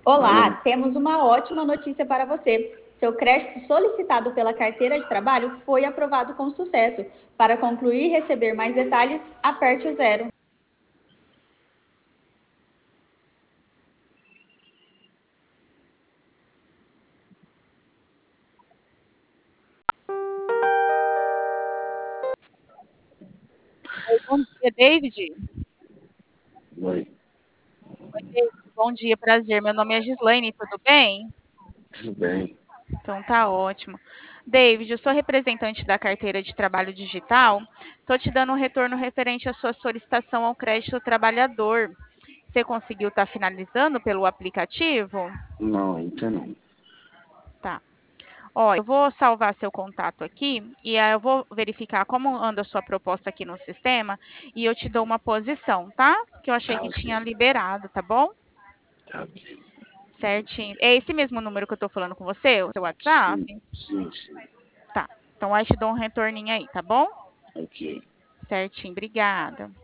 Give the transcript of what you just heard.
Alô? Olá, temos uma ótima notícia para você. Seu crédito solicitado pela carteira de trabalho foi aprovado com sucesso. Para concluir e receber mais detalhes, aperte o zero. Oi, bom dia, David. Oi, Oi, David. Bom dia, prazer. Meu nome é Gislaine, tudo bem? tudo bem? Então tá ótimo. David, eu sou representante da carteira de trabalho digital. Estou te dando um retorno referente à sua solicitação ao crédito trabalhador. Você conseguiu estar finalizando pelo aplicativo? Não, ainda não. Tá. Ó, eu vou salvar seu contato aqui e aí eu vou verificar como anda a sua proposta aqui no sistema e eu te dou uma posição, tá? Que eu achei Tá que tinha ok, liberado, tá bom? tá ok. Certinho. É esse mesmo número que eu tô falando com você, o seu WhatsApp? Sim, sim, sim. Tá. Então aí te dou um retorninho aí, tá bom? Ok. Certinho, obrigada.